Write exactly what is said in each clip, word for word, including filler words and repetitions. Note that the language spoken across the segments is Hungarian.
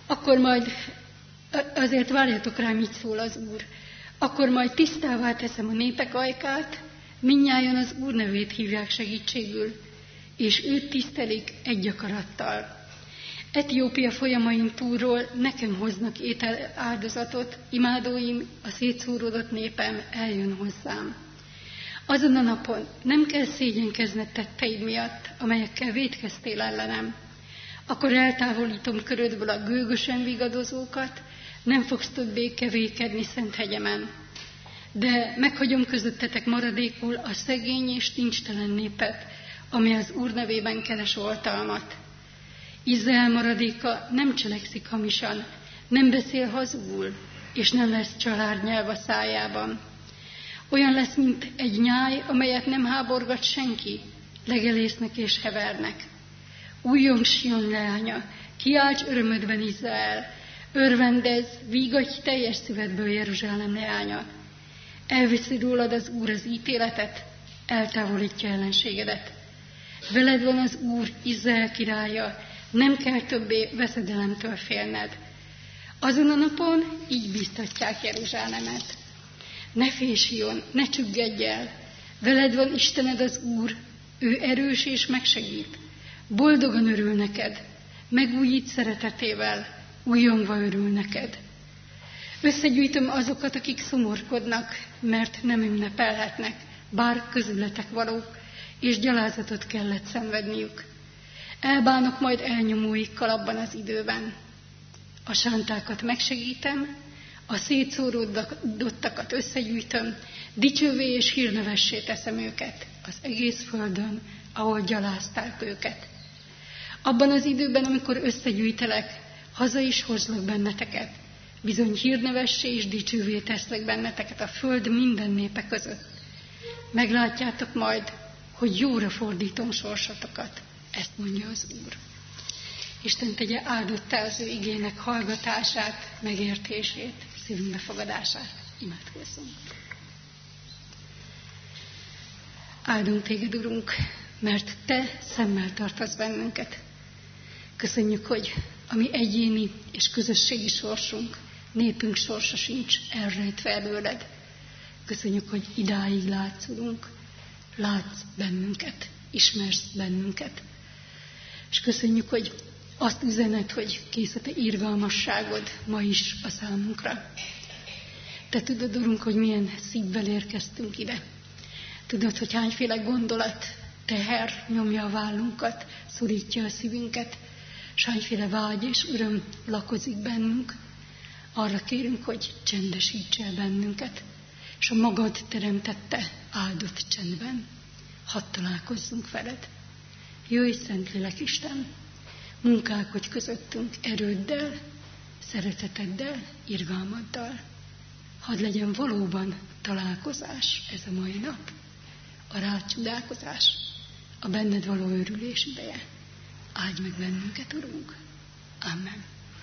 Akkor majd, azért várjatok rá, mit szól az Úr. Akkor majd tisztává teszem a népek ajkát, mindnyájan az Úr nevét hívják segítségül, és őt tisztelik egy akarattal. Etiópia folyamain túlról nekem hoznak étel áldozatot, imádóim, a szétszóródott népem eljön hozzám. Azon a napon nem kell szégyenkezned tetteid miatt, amelyekkel vétkeztél ellenem. Akkor eltávolítom körödből a gőgösen vigadozókat, nem fogsz többé kevékedni szent hegyemen. De meghagyom közöttetek maradékul a szegény és nincstelen népet, ami az Úr nevében keres oltalmat. Izrael maradéka nem cselekszik hamisan, nem beszél hazugul, és nem lesz családnyelv a szájában. Olyan lesz, mint egy nyáj, amelyet nem háborgat senki, legelésznek és hevernek. Újjong Sion leánya, kiálts örömödben Izrael, örvendezz, vígadj teljes szívedből Jeruzsálem leánya. Elviszi rólad az Úr az ítéletet, eltávolítja ellenségedet. Veled van az Úr, Izrael királya, nem kell többé veszedelemtől félned. Azon a napon így bíztatják Jeruzsálemet. Ne félj, Sion, ne csüggedj el, veled van Istened az Úr, ő erős és megsegít. Boldogan örül neked, megújít szeretetével, újongva örül neked. Összegyűjtöm azokat, akik szomorkodnak, mert nem ünnepelhetnek, bár közületek valók, és gyalázatot kellett szenvedniük. Elbánok majd elnyomóikkal abban az időben. A sántákat megsegítem, a szétszóródottakat összegyűjtöm, dicsővé és hírnevessé teszem őket az egész földön, ahol gyalázták őket. Abban az időben, amikor összegyűjtelek, haza is hozlak benneteket, bizony hírnevessé és dicsővé teszlek benneteket a föld minden népe között. Meglátjátok majd, hogy jóra fordítom sorsotokat, ezt mondja az Úr. Isten tegye áldottá az ő igének hallgatását, megértését, szívünk befogadását. Imádkozzunk. Áldunk téged, Urunk, mert te szemmel tartasz bennünket. Köszönjük, hogy a mi egyéni és közösségi sorsunk, népünk sorsa sincs elrejtve előled. Köszönjük, hogy idáig látsz, Urunk, látsz bennünket, ismersz bennünket. És köszönjük, hogy azt üzened, hogy kész a te irgalmasságod ma is a számunkra. Te tudod, Urunk, hogy milyen szívvel érkeztünk ide. Tudod, hogy hányféle gondolat, teher nyomja a vállunkat, szorítja a szívünket, és hányféle vágy és öröm lakozik bennünk. Arra kérünk, hogy csendesíts el bennünket, és a magad teremtette áldott csendben. Hadd találkozzunk veled. Jöjj, Szentlélek Isten, munkálkodj közöttünk erőddel, szereteteddel, irgalmaddal. Hadd legyen valóban találkozás ez a mai nap, a rácsodálkozás, a benned való örülés ideje. Áldj meg bennünket, Urunk. Amen.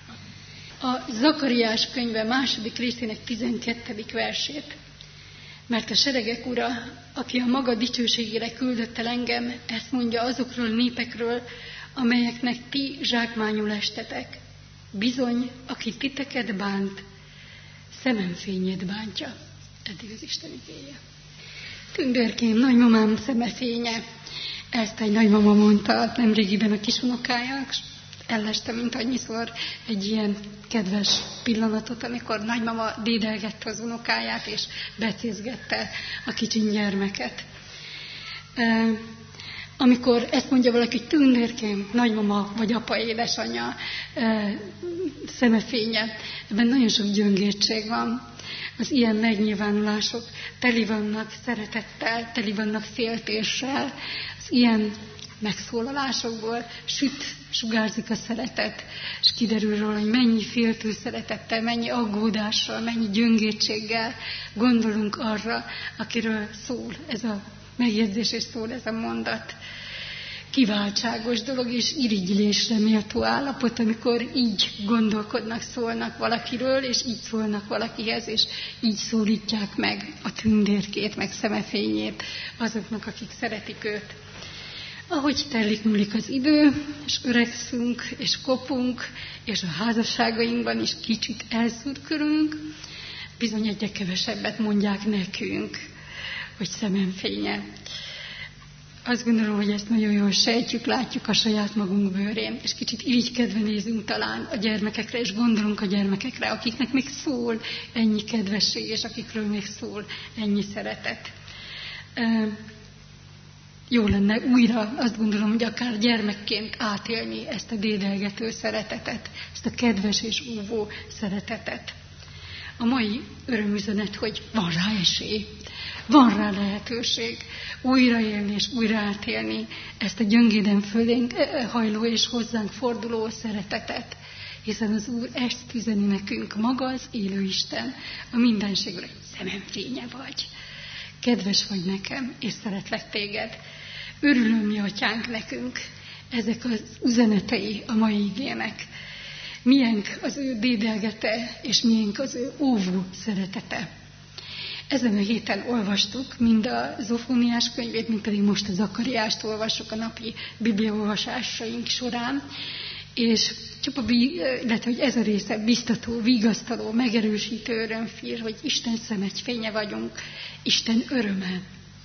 A Zakariás könyve második részének tizenkettedik versét. Mert a seregek Ura, aki a maga dicsőségére küldött el engem, ezt mondja azokról a népekről, amelyeknek ti zsákmányul estetek. Bizony, aki titeket bánt, szememfényét bántja. Eddig az Isten igéje. Tündérkém, nagymamám szemefénye. Ezt egy nagymama mondta nemrégiben a kisunokájának, és ellestem, mint annyiszor egy ilyen kedves pillanatot, amikor nagymama dédelgette az unokáját, és becézgette a kicsin gyermeket. E, amikor ezt mondja valaki, tündérkém, nagymama vagy apa, édesanyja e, szemefénye, ebben nagyon sok gyöngétség van. Az ilyen megnyilvánulások teli vannak szeretettel, teli vannak féltéssel, az ilyen megszólalásokból süt, sugárzik a szeretet, és kiderül róla, hogy mennyi féltő szeretettel, mennyi aggódással, mennyi gyöngétséggel gondolunk arra, akiről szól ez a megjegyzés, és szól ez a mondat. Kiváltságos dolog és irigylésre méltó állapot, amikor így gondolkodnak, szólnak valakiről, és így szólnak valakihez, és így szólítják meg a tündérkét, meg szemefényét azoknak, akik szeretik őt. Ahogy telik múlik az idő, és öregszünk, és kopunk, és a házasságainkban is kicsit elszurkolunk, bizony egyre kevesebbet mondják nekünk, hogy szememfénye. Azt gondolom, hogy ezt nagyon jól sejtjük, látjuk a saját magunk bőrén, és kicsit irigykedve nézünk talán a gyermekekre, és gondolunk a gyermekekre, akiknek még szól ennyi kedvesség, és akikről még szól ennyi szeretet. Jó lenne újra, azt gondolom, hogy akár gyermekként átélni ezt a dédelgető szeretetet, ezt a kedves és óvó szeretetet. A mai örömüzenet, hogy van rá esély, van rá lehetőség újraélni és újra átélni ezt a gyöngéden fölénk hajló és hozzánk forduló szeretetet. Hiszen az Úr ezt üzeni nekünk, maga az élő Isten, a mindenségre, szememfénye vagy. Kedves vagy nekem, és szeretlek téged. Örülöm, mi atyánk nekünk, ezek az üzenetei a mai igének. Miénk az ő dédelgete, és miénk az ő óvó szeretete. Ezen a héten olvastuk mind a Zofóniás könyvét, mind pedig most a Zakariást olvassuk a napi bibliaolvasásaink során, és csupa, illetve, hogy ez a része biztató, vigasztaló, megerősítő örömfír, hogy Isten szemegyfénye vagyunk, Isten öröme.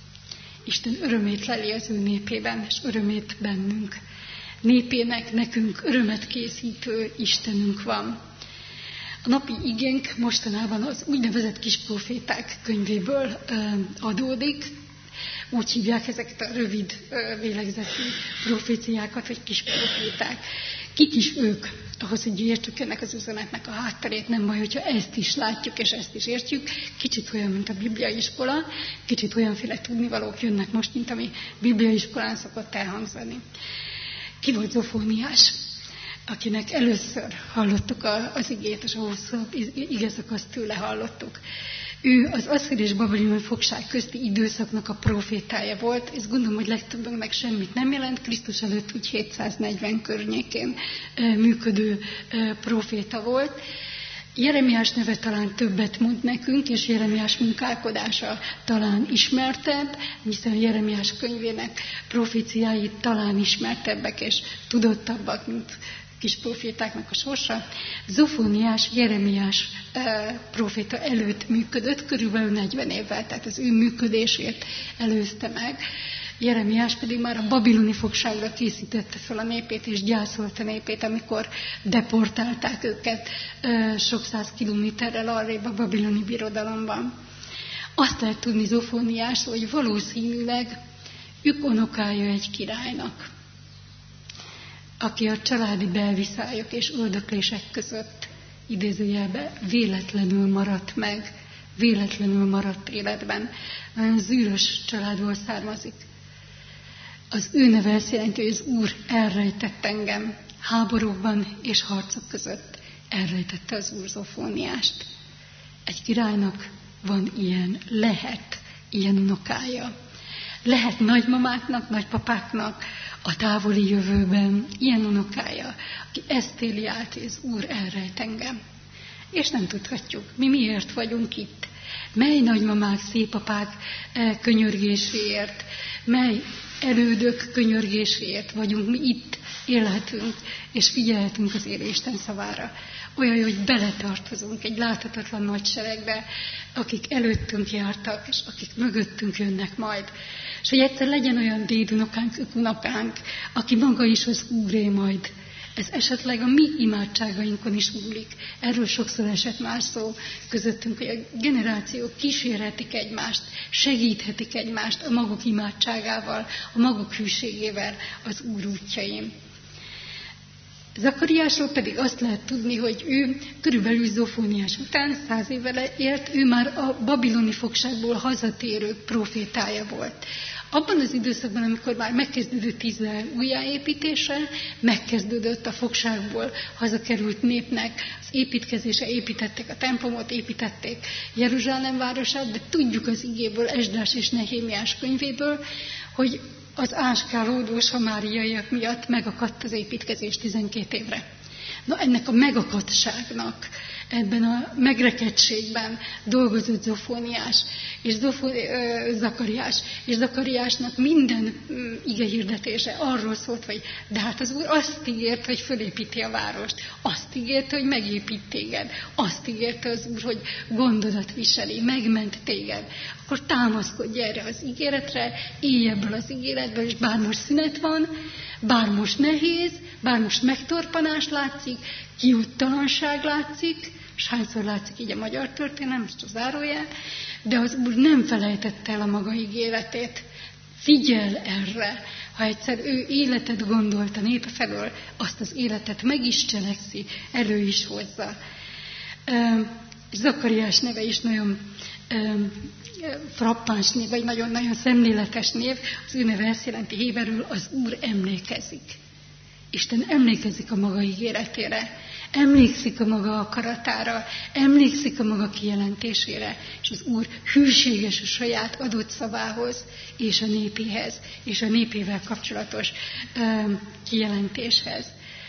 Isten örömét leli az ő népében, és örömét bennünk. Népének, nekünk örömet készítő Istenünk van. A napi igénk mostanában az úgynevezett kisproféták könyvéből adódik. Úgy hívják ezeket a rövid vélegzetű proféciákat, vagy kisproféták. Kik is ők? Ahhoz, hogy értsük ennek az üzenetnek a hátterét, nem baj, hogyha ezt is látjuk, és ezt is értjük. Kicsit olyan, mint a bibliaiskola, kicsit olyanféle tudnivalók jönnek most, mint ami bibliaiskolán szokott elhangzani. Ki volt Zofóniás, akinek először hallottuk az igét, és a hosszabb igeszakaszt tőle hallottuk. Ő az asszír és babiloni fogság közti időszaknak a profétája volt, és gondolom, hogy legtöbbünknek semmit nem jelent, Krisztus előtt úgy hétszáznegyven környékén működő proféta volt. Jeremiás neve talán többet mond nekünk, és Jeremiás munkálkodása talán ismertebb, hiszen Jeremiás könyvének proféciái talán ismertebbek és tudottabbak, mint kis profétáknak a sorsa. Zofóniás, Jeremiás e, proféta előtt működött, körülbelül negyven évvel, tehát az ő működését előzte meg. Jeremiás pedig már a babiloni fogságra készítette fel a népét, és gyászolta a népét, amikor deportálták őket e, sok száz kilométerrel arrébb a babiloni birodalomban. Azt lehet tudni Zofóniás, hogy valószínűleg ők unokája egy királynak, aki a családi belviszályok és öldöklések között idézőjelben véletlenül maradt meg, véletlenül maradt életben. Nagyon zűrös családból származik. Az ő neve azt jelenti, hogy az Úr elrejtett engem háborúkban és harcok között. Elrejtette az Úr Zofóniást. Egy királynak van ilyen, lehet ilyen unokája. Lehet nagymamáknak, nagypapáknak a távoli jövőben ilyen unokája, aki ezt éli át, hogy az Úr elrejt engem. És nem tudhatjuk, mi miért vagyunk itt. Mely nagymamák, szépapák könyörgéséért, mely elődök könyörgéséért vagyunk mi itt, élhetünk, és figyelhetünk az élő Isten szavára. Olyan, hogy beletartozunk egy láthatatlan nagy seregbe, akik előttünk jártak, és akik mögöttünk jönnek majd. És hogy egyszer legyen olyan dédunokánk, unokánk, aki maga is az Úré majd. Ez esetleg a mi imádságainkon is múlik. Erről sokszor esett már szó közöttünk, hogy a generációk kísérhetik egymást, segíthetik egymást a maguk imádságával, a maguk hűségével az Úr útjain. Zakariásról pedig azt lehet tudni, hogy ő körülbelül Zofóniás után, száz évvel élt, ő már a babiloni fogságból hazatérő profétája volt. Abban az időszakban, amikor már megkezdődött Izrael újjáépítése, megkezdődött a fogságból hazakerült népnek az építkezése, építették a templomot, építették Jeruzsálem városát, de tudjuk az igéből, Esdrás és Nehémiás könyvéből, hogy az áskálódó samáriaiak miatt megakadt az építkezés tizenkét évre. Na, ennek a megakadtságnak, ebben a megrekedtségben dolgozott Zofóniás, és Zakariás. És Zakariásnak minden igehirdetése arról szólt, hogy de hát az Úr azt ígért, hogy fölépíti a várost. Azt ígérte, hogy megépít téged. Azt ígérte az Úr, hogy gondodat viseli, megment téged. Akkor támaszkodj erre az ígéretre, élj ebből az ígéretből, és bár most szünet van, bár most nehéz, bár most megtorpanás látszik, kiúttalanság látszik, és hányszor látszik így a magyar történelem, most a zárójel, de az Úr nem felejtette el a maga ígéretét. Figyelj erre, ha egyszer ő életet gondolt a népe felől, azt az életet meg is cselekszi, elő is hozza. Zakariás neve is nagyon frappáns név, vagy nagyon-nagyon szemléletes név. Az ő neve ezt jelenti héberül, az Úr emlékezik. Isten emlékezik a maga ígéretére, emlékszik a maga akaratára, emlékszik a maga kijelentésére, és az Úr hűséges a saját adott szavához, és a népéhez, és a népével kapcsolatos ö, kijelentéshez.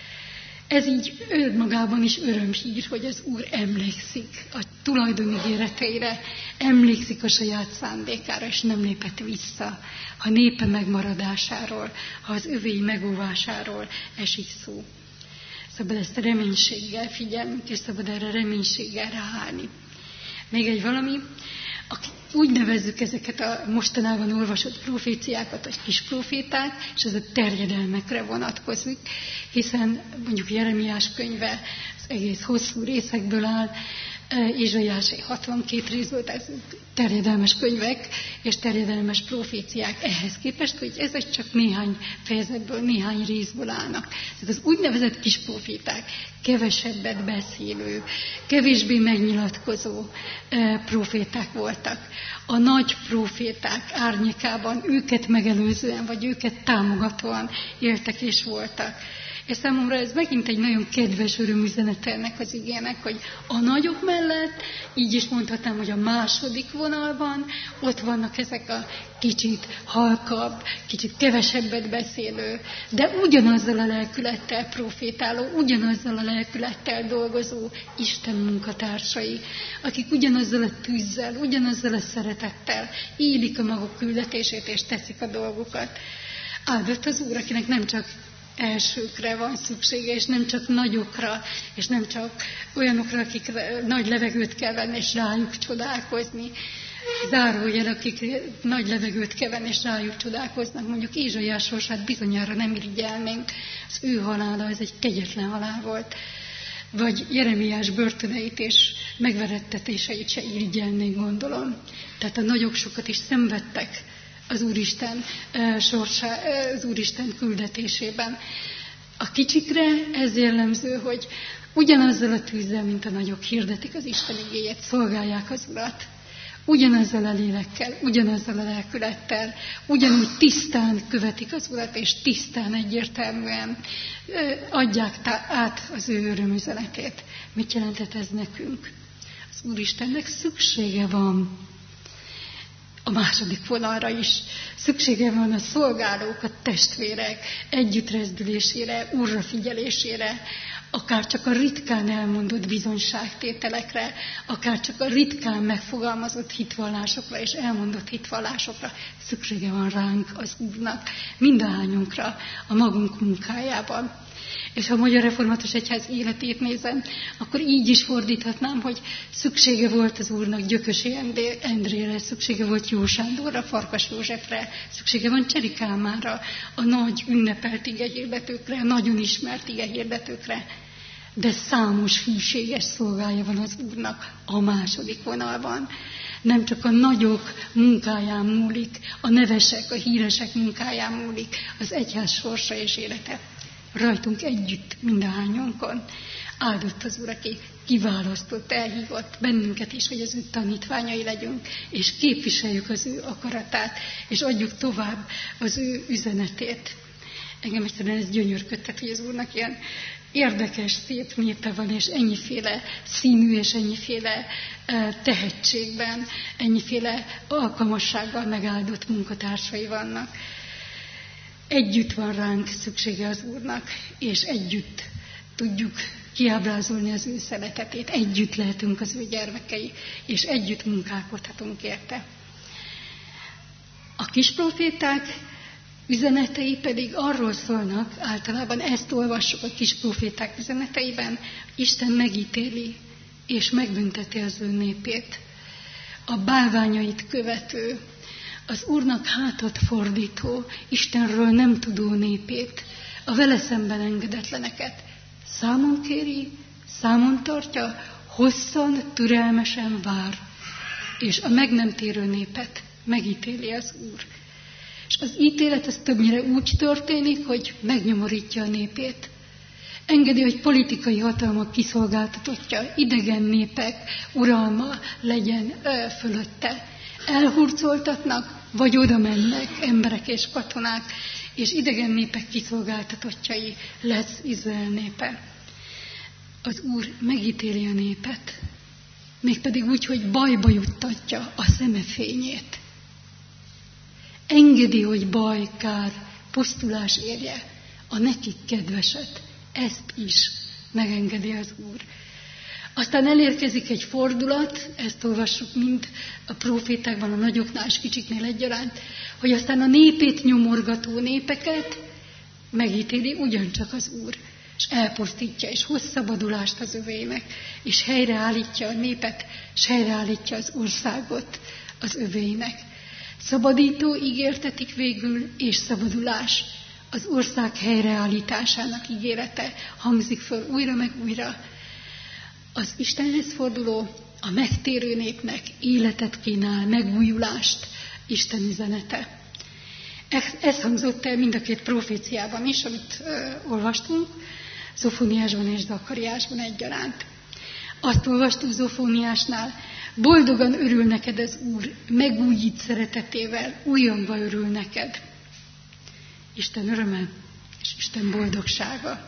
Ez így önmagában is örömhír, hogy az Úr emlékszik a tulajdonigéreteire, emlékszik a saját szándékára, és nem lépett vissza, ha népe megmaradásáról, ha az övéi megóvásáról esik szó. Szabad ezt a reménységgel figyelnünk, és szabad erre reménységgel ráállni. Még egy valami, úgy nevezzük ezeket a mostanában olvasott proféciákat, vagy kis proféták, és ez a terjedelmekre vonatkozik, hiszen mondjuk Jeremiás könyve az egész hosszú részekből áll, Ézsaiásé hatvankét részből, tehát terjedelmes könyvek és terjedelmes proféciák ehhez képest, hogy ezek csak néhány fejezetből, néhány részből állnak. Tehát az úgynevezett kis proféták, kevesebbet beszélő, kevésbé megnyilatkozó proféták voltak. A nagy proféták árnyékában őket megelőzően, vagy őket támogatóan éltek és voltak. És számomra ez megint egy nagyon kedves örömüzenet ennek az igének, hogy a nagyok mellett, így is mondhatnám, hogy a második vonalban ott vannak ezek a kicsit halkabb, kicsit kevesebbet beszélő, de ugyanazzal a lelkülettel profétáló, ugyanazzal a lelkülettel dolgozó Isten munkatársai, akik ugyanazzal a tűzzel, ugyanazzal a szeretettel élik a maguk küldetését és teszik a dolgukat. Áldott az Úr, akinek nem csak elsőkre van szüksége, és nem csak nagyokra, és nem csak olyanokra, akik nagy levegőt kell venni, és rájuk csodálkozni. Zárójel, akik nagy levegőt kell venni, és rájuk csodálkoznak, mondjuk Ézsaiás sorsát bizonyára nem irigyelnénk. Az ő halála, ez egy kegyetlen halál volt. Vagy Jeremiás börtöneit és megverettetéseit se irigyelnénk, gondolom. Tehát a nagyok sokat is szenvedtek az Úristen sorsá, az Úristen küldetésében. A kicsikre ez jellemző, hogy ugyanazzal a tűzzel, mint a nagyok, hirdetik az Isten igéjét, szolgálják az Urat. Ugyanazzal a lélekkel, ugyanazzal a lelkülettel, ugyanúgy tisztán követik az Urat, és tisztán egyértelműen adják át az ő örömüzenetét. Mit jelentett ez nekünk? Az Úristennek szüksége van a második vonalra is. Szüksége van a szolgálók, a testvérek együttrezdülésére, Úrra figyelésére, akár csak a ritkán elmondott bizonyságtételekre, akár csak a ritkán megfogalmazott hitvallásokra és elmondott hitvallásokra. Szüksége van ránk, az Úrnak, mindahányunkra a magunk munkájában. És ha a Magyar Református Egyház életét nézem, akkor így is fordíthatnám, hogy szüksége volt az Úrnak Gyökösi Endrére, szüksége volt Jó Sándorra, Farkas Józsefre, szüksége van Cseri Kálmánra, a nagy ünnepelt igehirdetőkre, a nagyon ismert igehirdetőkre. De számos hűséges szolgája van az Úrnak a második vonalban. Nem csak a nagyok munkáján múlik, a nevesek, a híresek munkáján múlik az egyház sorsa és élete. Rajtunk együtt mindahányonkon. Áldott az Úr, aki kiválasztott, elhívott bennünket is, hogy az ő tanítványai legyünk, és képviseljük az ő akaratát, és adjuk tovább az ő üzenetét. Engem egyszerűen ez gyönyörködtet, hogy az Úrnak ilyen érdekes, szép népe van, és ennyiféle színű, és ennyiféle tehetségben, ennyiféle alkalmassággal megáldott munkatársai vannak. Együtt van ránk szüksége az Úrnak, és együtt tudjuk kiábrázolni az ő szeretetét, együtt lehetünk az ő gyermekei, és együtt munkálkodhatunk érte. kis proféták üzenetei pedig arról szólnak, általában ezt olvassuk a kis proféták üzeneteiben, Isten megítéli és megbünteti az ő népét. A bálványait követő, az Úrnak hátat fordító, Istenről nem tudó népét, a vele szemben engedetleneket számon kéri, számon tartja, hosszan, türelmesen vár, és a meg nem térő népet megítéli az Úr. És az ítélet az többnyire úgy történik, hogy megnyomorítja a népét. Engedi, hogy politikai hatalmak kiszolgáltatottja, idegen népek uralma legyen ö, fölötte. Elhurcoltatnak, vagy oda mennek emberek és katonák, és idegen népek kiszolgáltatottjai lesz Izrael népe. Az Úr megítéli a népet, mégpedig úgy, hogy bajba juttatja a szeme fényét. Engedi, hogy baj, kár, pusztulás érje a nekik kedveset. Ezt is megengedi az Úr. Aztán elérkezik egy fordulat, ezt olvassuk mind a profétákban, a nagyoknál és kicsiknél egyaránt, hogy aztán a népét nyomorgató népeket megítéli ugyancsak az Úr, és elpusztítja, és hoz szabadulást az övének, és helyreállítja a népet, és helyreállítja az országot az övének. Szabadító ígértetik végül, és szabadulás. Az ország helyreállításának ígérete hangzik föl újra meg újra. Az Istenhez forduló, a megtérő népnek életet kínál, megújulást, Isten üzenete. Ez hangzott el mind a két proféciában is, amit ö, olvastunk, Zofóniásban és Zakariásban egyaránt. Azt olvastuk Zofóniásnál, boldogan örül neked az Úr, megújít szeretetével, újonva örül neked. Isten öröme és Isten boldogsága.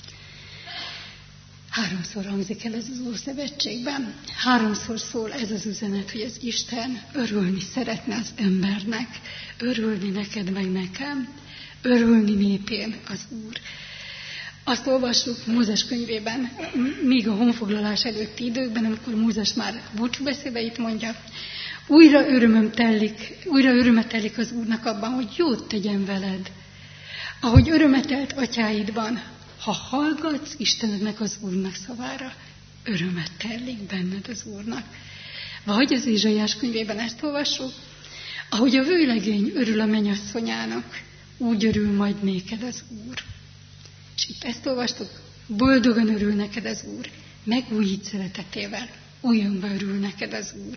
Háromszor hangzik el ez az Ószövetségben. Háromszor szól ez az üzenet, hogy az Isten örülni szeretne az embernek, örülni neked meg nekem, örülni népén az Úr. Azt olvassuk Mózes könyvében, még a honfoglalás előtti időkben, amikor Mózes már búcsúbeszédeit mondja, újra örömöm tellik, újra örömet tellik az Úrnak abban, hogy jót tegyen veled. Ahogy örömetelt atyáidban, ha hallgatsz Istenednek az Úrnak szavára, örömet tellik benned az Úrnak. Vagy az Ézsaiás könyvében ezt olvassuk, ahogy a vőlegény örül a mennyasszonyának, úgy örül majd néked az Úr. És itt ezt olvastuk, boldogan örül neked az Úr, megújít szeretetével, újonba örül neked az Úr.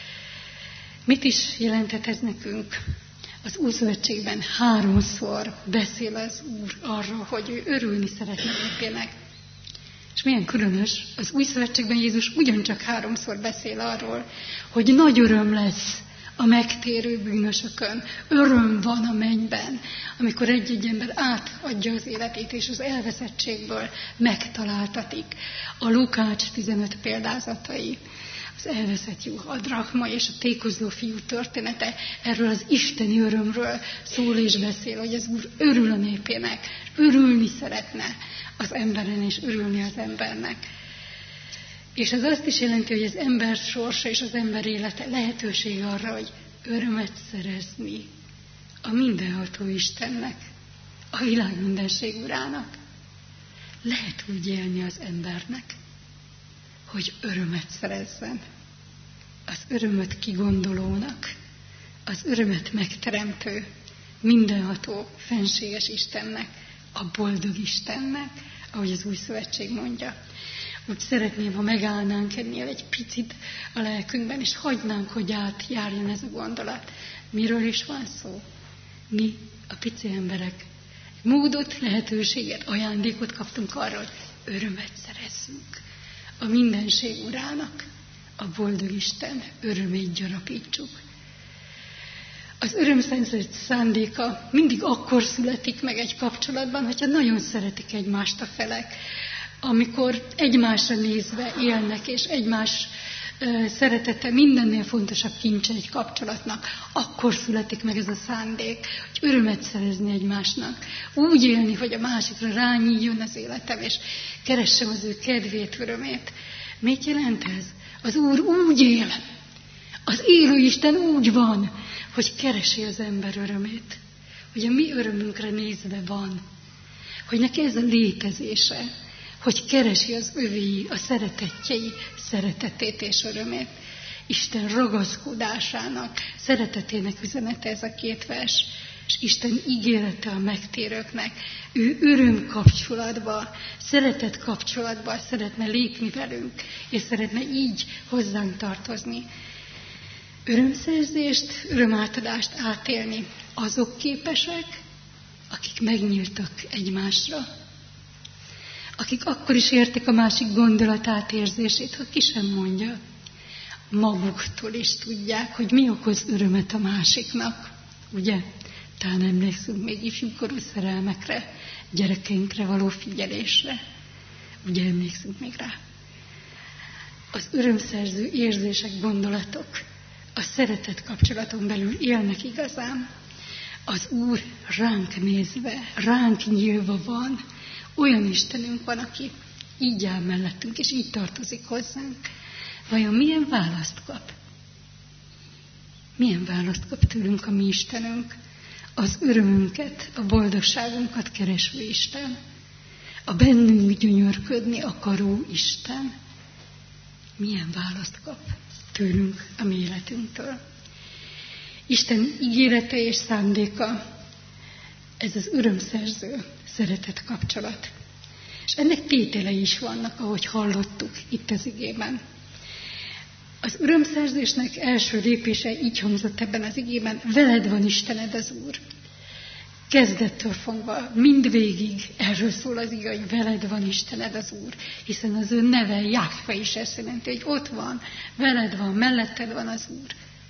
Mit is jelentett ez nekünk? Az Ószövetségben háromszor beszél az Úr arról, hogy ő örülni szeretne népének. És milyen különös, az Új Szövetségben Jézus ugyancsak háromszor beszél arról, hogy nagy öröm lesz a megtérő bűnösökön. Öröm van a mennyben, amikor egy-egy ember átadja az életét, és az elveszettségből megtaláltatik. A Lukács tizenöt példázatai, az elveszett juh, a drachma és a tékozló fiú története erről az isteni örömről szól és beszél, hogy az Úr örül a népének, örülni szeretne az emberen és örülni az embernek. És ez azt is jelenti, hogy az ember sorsa és az ember élete lehetőség arra, hogy örömet szerezni a mindenható Istennek, a világ mindenség urának. Lehet úgy élni az embernek, hogy örömet szerezzen. Az örömöt kigondolónak, az örömet megteremtő, mindenható, fenséges Istennek, a boldog Istennek, ahogy az Új Szövetség mondja. Úgy szeretném, ha megállnánk ennél egy picit a lelkünkben, és hagynánk, hogy átjárjon ez a gondolat. Miről is van szó? Mi, a pici emberek, módot, lehetőséget, ajándékot kaptunk arra, hogy örömet szerezzünk a mindenség urának, a boldog Isten örömét gyarapítsuk. Az öröm szándéka mindig akkor születik meg egy kapcsolatban, hogyha nagyon szeretik egymást a felek, amikor egymásra nézve élnek, és egymás uh, szeretete mindennél fontosabb kincse egy kapcsolatnak, akkor születik meg ez a szándék, hogy örömet szerezni egymásnak. Úgy élni, hogy a másikra rányíljon az életem, és keressem az ő kedvét, örömét. Mit jelent ez? Az Úr úgy él Az élő Isten úgy van, hogy keresi az ember örömét. Hogy a mi örömünkre nézve van. Hogy neki ez a létezése. Hogy keresi az övéi, a szeretettjei szeretetét és örömét. Isten ragaszkodásának, szeretetének üzenete ez a két vers. És Isten ígérete a megtérőknek. Ő öröm kapcsolatba, szeretet kapcsolatba szeretne lépni velünk, és szeretne így hozzánk tartozni. Örömszerzést, örömátadást átélni azok képesek, akik megnyíltak egymásra. Akik akkor is értik a másik gondolatát, érzését, ha ki sem mondja. Maguktól is tudják, hogy mi okoz örömet a másiknak. Ugye? Talán emlékszünk még ifjúkorú szerelmekre, gyerekeinkre való figyelésre. Ugye emlékszünk még rá? Az örömszerző érzések, gondolatok a szeretet kapcsolaton belül élnek igazán. Az Úr ránk nézve, ránk nyílva van. Olyan Istenünk van, aki így áll mellettünk, és így tartozik hozzánk. Vajon milyen választ kap? Milyen választ kap tőlünk a mi Istenünk? Az örömünket, a boldogságunkat kereső Isten. A bennünk gyönyörködni akaró Isten. Milyen választ kap tőlünk a mi életünktől? Isten ígérete és szándéka, ez az örömszerző szeretet kapcsolat. És ennek tételei is vannak, ahogy hallottuk itt az igében. Az örömszerzésnek első lépése így hangzott ebben az igében: veled van Istened az Úr. Kezdettől fogva, mindvégig erről szól az ige, hogy veled van Istened az Úr, hiszen az ő neve Jahve is ezt jelenti, hogy ott van, veled van, melletted van az Úr.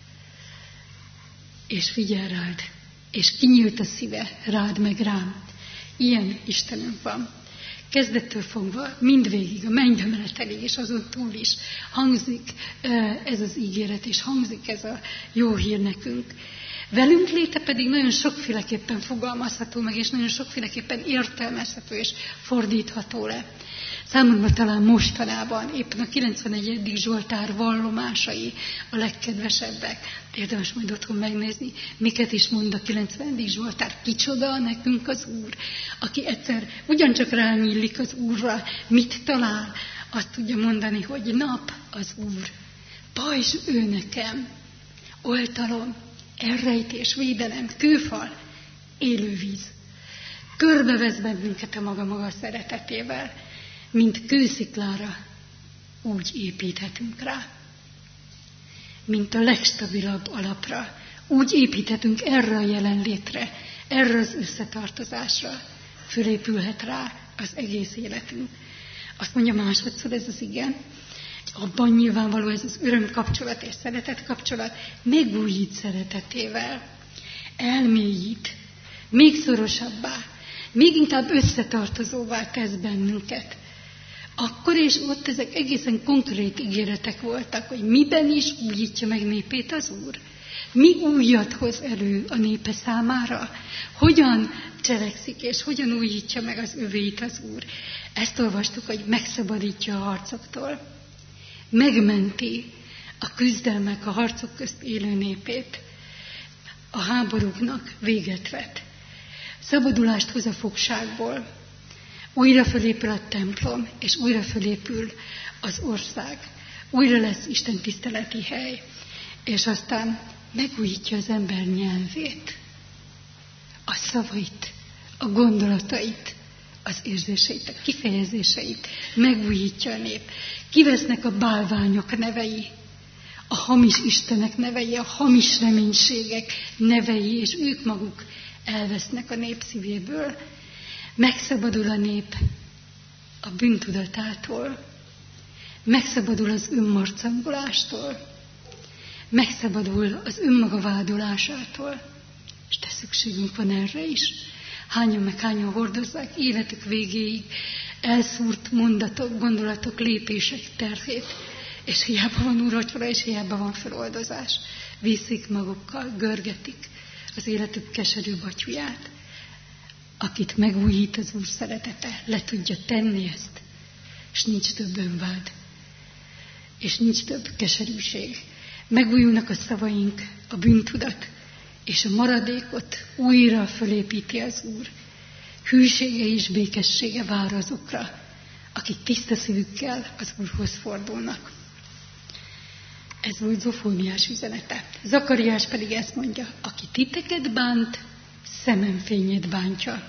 És figyel rád, és kinyílt a szíve rád meg rám. Ilyen Istenünk van. Kezdettől fogva, mindvégig, a mennybe menetelig, és azon túl is hangzik ez az ígéret, és hangzik ez a jó hír nekünk. Velünk léte pedig nagyon sokféleképpen fogalmazható meg, és nagyon sokféleképpen értelmezhető és fordítható le. Számomra talán mostanában éppen a kilencvenegyedik Zsoltár vallomásai a legkedvesebbek. Érdemes majd otthon megnézni, miket is mond a kilencvenedik Zsoltár. Kicsoda nekünk az Úr, aki egyszer ugyancsak rányillik az Úrra, mit talál, azt tudja mondani, hogy nap az Úr, pajzs ő nekem, oltalom, elrejtés, védelem, kőfal, élővíz. Körbevesz bennünket a maga-maga szeretetével, mint kősziklára úgy építhetünk rá. Mint a legstabilabb alapra, úgy építhetünk erre a jelenlétre, erre az összetartozásra. Fölépülhet rá az egész életünk. Azt mondja másodszor ez az igen, abban nyilvánvaló ez az örömkapcsolat és szeretetkapcsolat, megújít szeretetével, elmélyít, még szorosabbá, még inkább összetartozóvá tesz bennünket. Akkor és ott ezek egészen konkrét ígéretek voltak, hogy miben is újítja meg népét az Úr. Mi újat hoz elő a népe számára? Hogyan cselekszik és hogyan újítja meg az övéit az Úr? Ezt olvastuk, hogy megszabadítja a harcoktól. Megmenti a küzdelmek, a harcok közt élő népét. A háborúknak véget vet. Szabadulást hoz a fogságból. Újra fölépül a templom, és újra fölépül az ország. Újra lesz Isten tiszteleti hely. És aztán megújítja az ember nyelvét, a szavait, a gondolatait, az érzéseit, a kifejezéseit. Megújítja a nép. Kivesznek a bálványok nevei, a hamis istenek nevei, a hamis reménységek nevei, és ők maguk elvesznek a nép szívéből. Megszabadul a nép a bűntudatától, megszabadul az önmarcangolástól, megszabadul az önmaga vádolásától, és de szükségünk van erre is. Hányan meg hányan hordozzák életük végéig elszúrt mondatok, gondolatok, lépések terhét, és hiába van úrvacsora, és hiába van feloldozás. Viszik magukkal, görgetik az életük keserű batyuját. Akit megújít az Úr szeretete, le tudja tenni ezt, és nincs több önvád, és nincs több keserűség. Megújulnak a szavaink, a bűntudat, és a maradékot újra fölépíti az Úr. Hűsége és békessége vár azokra, akik tiszta szívükkel az Úrhoz fordulnak. Ez volt Zofóniás üzenete. Zakariás pedig ezt mondja, aki titeket bánt, szemem fényét bántja.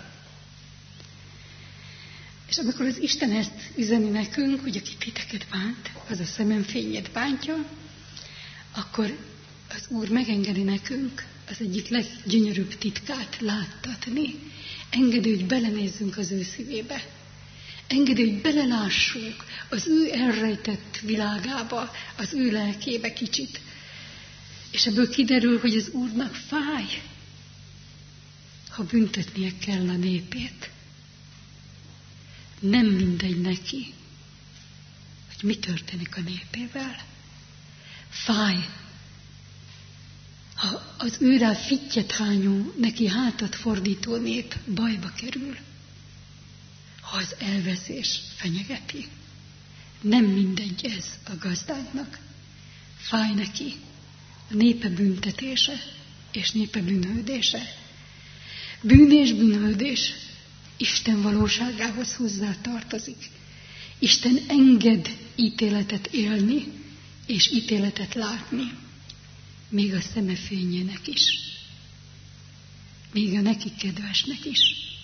És amikor az Isten ezt üzeni nekünk, hogy aki titeket bánt, az a szemem fényét bántja, akkor az Úr megengedi nekünk az egyik leggyönyörűbb titkát láttatni. Engedi, hogy belenézzünk az ő szívébe. Engedi, hogy belelássunk az ő elrejtett világába, az ő lelkébe kicsit. És ebből kiderül, hogy az Úrnak fáj, ha büntetnie kell a népét. Nem mindegy neki, hogy mi történik a népével. Fáj, ha az őrá fittyet hányó, neki hátat fordító nép bajba kerül, ha az elveszés fenyegeti. Nem mindegy ez a gazdáknak. Fáj neki a népe büntetése és népe bűnhődése. Bűn és bűnhődés Isten valóságához hozzá tartozik. Isten enged ítéletet élni és ítéletet látni, még a szeme fényének is, még a neki kedvesnek is.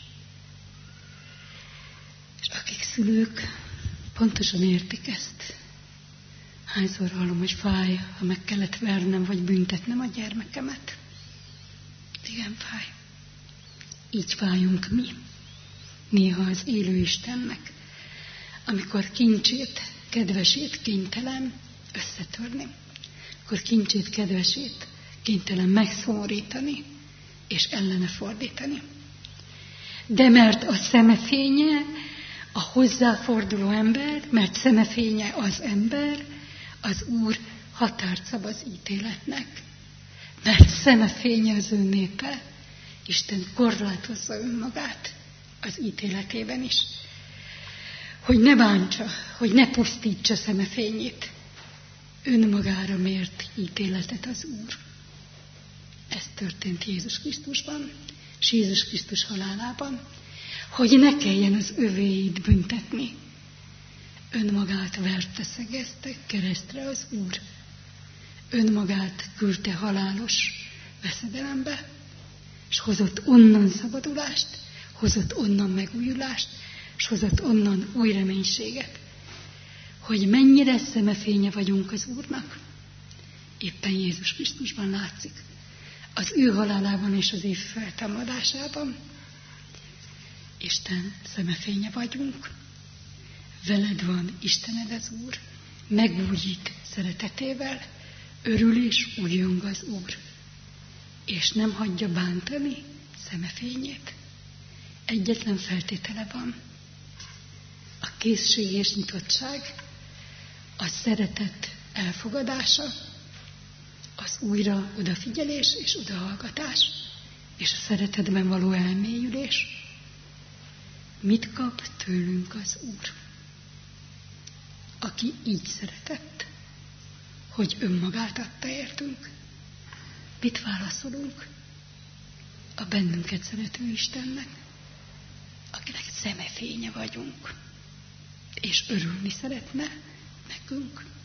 És akik szülők pontosan értik ezt. Hányszor hallom, hogy fáj, ha meg kellett vernem, vagy büntetnem a gyermekemet. Igen, fáj. Így fájunk mi. Néha az élő Istennek, amikor kincsét, kedvesét kénytelen összetörni. Akkor kincsét, kedvesét kénytelen megszomorítani, és ellene fordítani. De mert a szemefénye a hozzáforduló ember, mert szemefénye az ember, az Úr határt szab az ítéletnek. Mert szemefénye az ő népe, Isten korlátozza önmagát az ítéletében is. Hogy ne bántsa, hogy ne pusztítsa szemefényét. Önmagára mért ítéletet az Úr. Ez történt Jézus Krisztusban, és Jézus Krisztus halálában, hogy ne kelljen az övéit büntetni. Önmagát verte, szegezte keresztre az Úr. Önmagát küldte halálos veszedelembe, és hozott onnan szabadulást, hozott onnan megújulást, és hozott onnan új reménységet. Hogy mennyire szemefénye vagyunk az Úrnak, éppen Jézus Krisztusban látszik. Az ő halálában és az ő feltámadásában. Isten szemefénye vagyunk. Veled van Istened az Úr. Megújít szeretetével, örül és újjong az Úr. És nem hagyja bántani szemefényét. Egyetlen feltétele van. A készség és nyitottság, a szeretet elfogadása, az újra odafigyelés és odahallgatás, és a szeretetben való elmélyülés. Mit kap tőlünk az Úr? Aki így szeretett, hogy önmagát adta értünk. Mit válaszolunk a bennünket szerető Istennek, akinek szemefénye vagyunk, és örülni szeretne nekünk?